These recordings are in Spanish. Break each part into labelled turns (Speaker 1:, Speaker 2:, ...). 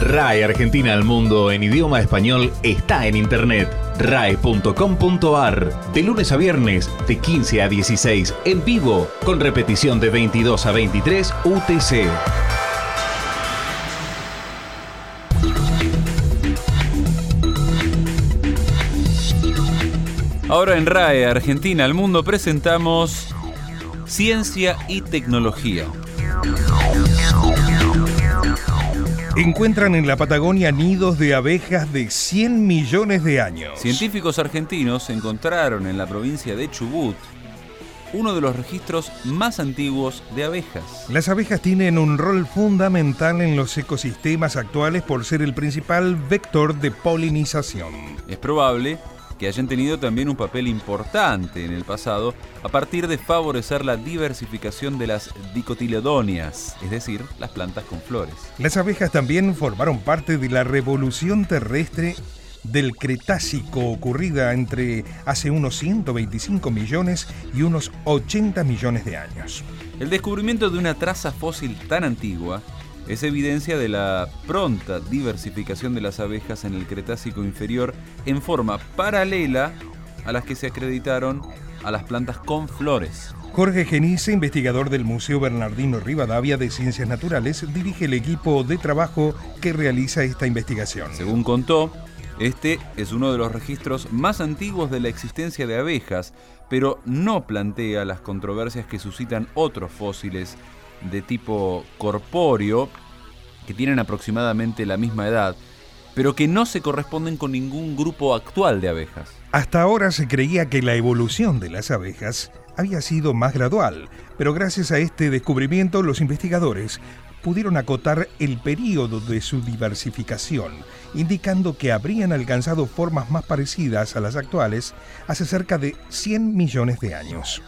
Speaker 1: RAE Argentina al Mundo en idioma español está en internet. RAE.com.ar. De lunes a viernes, de 15 a 16, en vivo, con repetición de 22 a 23 UTC.
Speaker 2: Ahora en RAE Argentina al Mundo presentamos Ciencia y Tecnología.
Speaker 3: Encuentran en la Patagonia nidos de abejas de 100 millones de años.
Speaker 2: Científicos argentinos encontraron en la provincia de Chubut uno de los registros más antiguos de abejas.
Speaker 3: Las abejas tienen un rol fundamental en los ecosistemas actuales por ser el principal vector de polinización.
Speaker 2: Es probable que hayan tenido también un papel importante en el pasado a partir de favorecer la diversificación de las dicotiledóneas, es decir, las plantas con flores.
Speaker 3: Las abejas también formaron parte de la revolución terrestre del Cretácico ocurrida entre hace unos 125 millones y unos 80 millones de años.
Speaker 2: El descubrimiento de una traza fósil tan antigua es evidencia de la pronta diversificación de las abejas en el Cretácico inferior en forma paralela a las que se acreditaron a las plantas con flores.
Speaker 3: Jorge Genice, investigador del Museo Bernardino Rivadavia de Ciencias Naturales, dirige el equipo de trabajo que realiza esta investigación.
Speaker 2: Según contó, este es uno de los registros más antiguos de la existencia de abejas, pero no plantea las controversias que suscitan otros fósiles de tipo corpóreo que tienen aproximadamente la misma edad, pero que no se corresponden con ningún grupo actual de abejas.
Speaker 3: Hasta ahora se creía que la evolución de las abejas había sido más gradual, pero gracias a este descubrimiento los investigadores pudieron acotar el período de su diversificación, indicando que habrían alcanzado formas más parecidas a las actuales hace cerca de 100 millones de años.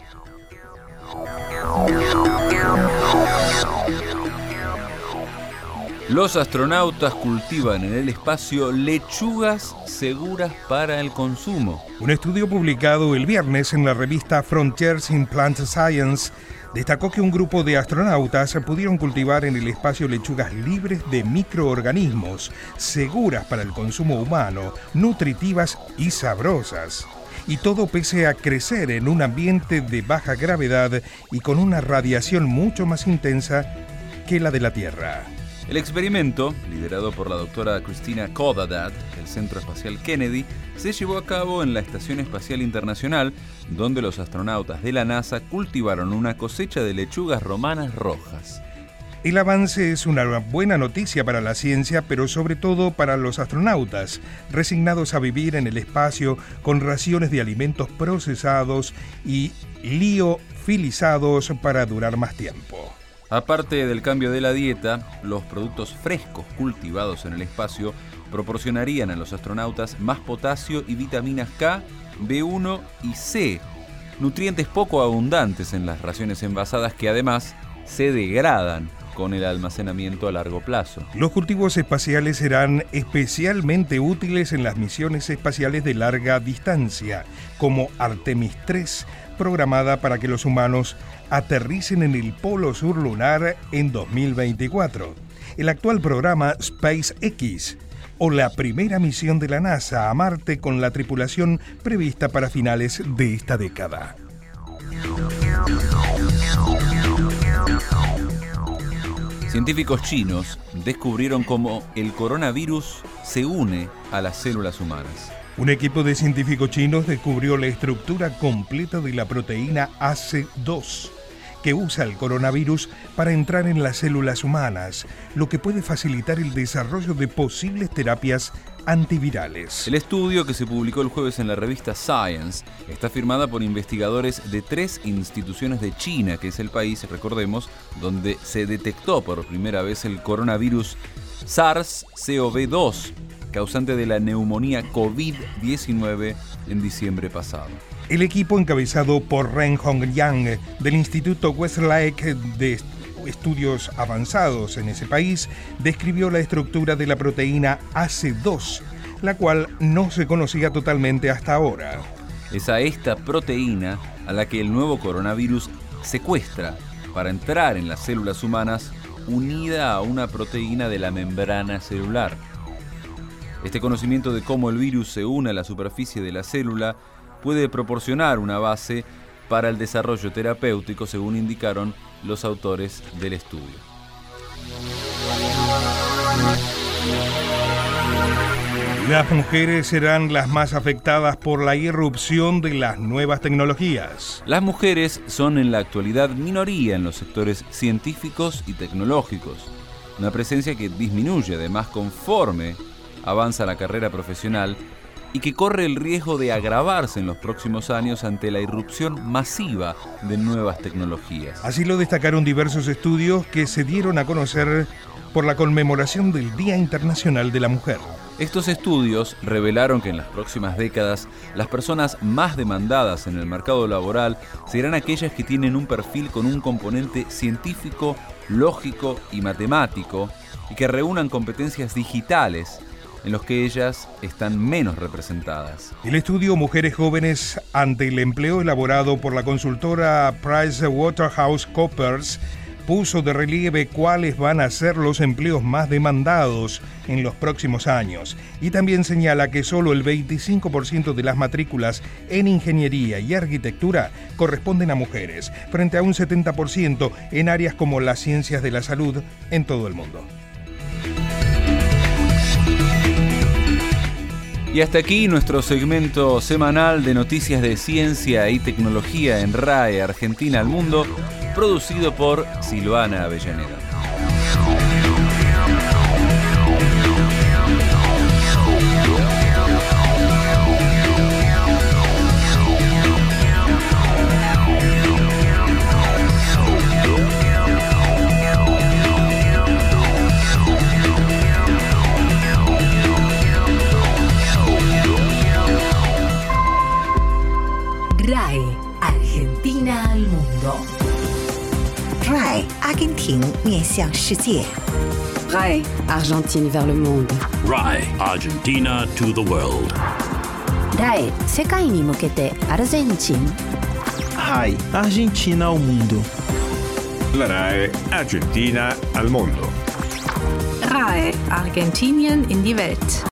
Speaker 2: Los astronautas cultivan en el espacio lechugas seguras para el consumo.
Speaker 3: Un estudio publicado el viernes en la revista Frontiers in Plant Science destacó que un grupo de astronautas pudieron cultivar en el espacio lechugas libres de microorganismos, seguras para el consumo humano, nutritivas y sabrosas. Y todo pese a crecer en un ambiente de baja gravedad y con una radiación mucho más intensa que la de la Tierra.
Speaker 2: El experimento, liderado por la doctora Christina Codadad del Centro Espacial Kennedy, se llevó a cabo en la Estación Espacial Internacional, donde los astronautas de la NASA cultivaron una cosecha de lechugas romanas rojas.
Speaker 3: El avance es una buena noticia para la ciencia, pero sobre todo para los astronautas, resignados a vivir en el espacio con raciones de alimentos procesados y liofilizados para durar más tiempo.
Speaker 2: Aparte del cambio de la dieta, los productos frescos cultivados en el espacio proporcionarían a los astronautas más potasio y vitaminas K, B1 y C, nutrientes poco abundantes en las raciones envasadas que además se degradan con el almacenamiento a largo plazo.
Speaker 3: Los cultivos espaciales serán especialmente útiles en las misiones espaciales de larga distancia, como Artemis 3, programada para que los humanos aterricen en el polo sur lunar en 2024. El actual programa SpaceX, o la primera misión de la NASA a Marte con la tripulación prevista para finales de esta década.
Speaker 2: Científicos chinos descubrieron cómo el coronavirus se une a las células humanas.
Speaker 3: Un equipo de científicos chinos descubrió la estructura completa de la proteína AC2, que usa el coronavirus para entrar en las células humanas, lo que puede facilitar el desarrollo de posibles terapias antivirales.
Speaker 2: El estudio, que se publicó el jueves en la revista Science, está firmada por investigadores de 3 instituciones de China, que es el país, recordemos, donde se detectó por primera vez el coronavirus SARS-CoV-2, causante de la neumonía COVID-19 en diciembre pasado.
Speaker 3: El equipo, encabezado por Ren Hongyang del Instituto Westlake de Estudios Avanzados en ese país, describió la estructura de la proteína AC2, la cual no se conocía totalmente hasta ahora.
Speaker 2: Es a esta proteína a la que el nuevo coronavirus secuestra para entrar en las células humanas unida a una proteína de la membrana celular. Este conocimiento de cómo el virus se une a la superficie de la célula puede proporcionar una base para el desarrollo terapéutico, según indicaron los autores del estudio.
Speaker 3: Las mujeres serán las más afectadas por la irrupción de las nuevas tecnologías.
Speaker 2: Las mujeres son en la actualidad minoría en los sectores científicos y tecnológicos, una presencia que disminuye además conforme avanza la carrera profesional y que corre el riesgo de agravarse en los próximos años ante la irrupción masiva de nuevas tecnologías.
Speaker 3: Así lo destacaron diversos estudios que se dieron a conocer por la conmemoración del Día Internacional de la Mujer.
Speaker 2: Estos estudios revelaron que en las próximas décadas las personas más demandadas en el mercado laboral serán aquellas que tienen un perfil con un componente científico, lógico y matemático y que reúnan competencias digitales en los que ellas están menos representadas.
Speaker 3: El estudio Mujeres Jóvenes ante el empleo, elaborado por la consultora PricewaterhouseCoopers, puso de relieve cuáles van a ser los empleos más demandados en los próximos años y también señala que solo el 25% de las matrículas en ingeniería y arquitectura corresponden a mujeres, frente a un 70% en áreas como las ciencias de la salud en todo el mundo.
Speaker 2: Y hasta aquí nuestro segmento semanal de noticias de ciencia y tecnología en RAE Argentina al Mundo, producido por Silvana Avellaneda.
Speaker 4: RAE Argentina al Mundo.
Speaker 5: RAE Argentine 面向世界。
Speaker 6: RAE Argentine vers le monde.
Speaker 7: RAE Argentina to the world.
Speaker 8: RAE 世界に向けてアルゼンチン。
Speaker 9: RAE Argentina ao mundo.
Speaker 10: La RAE Argentina al mundo.
Speaker 11: RAE Argentinien in die Welt.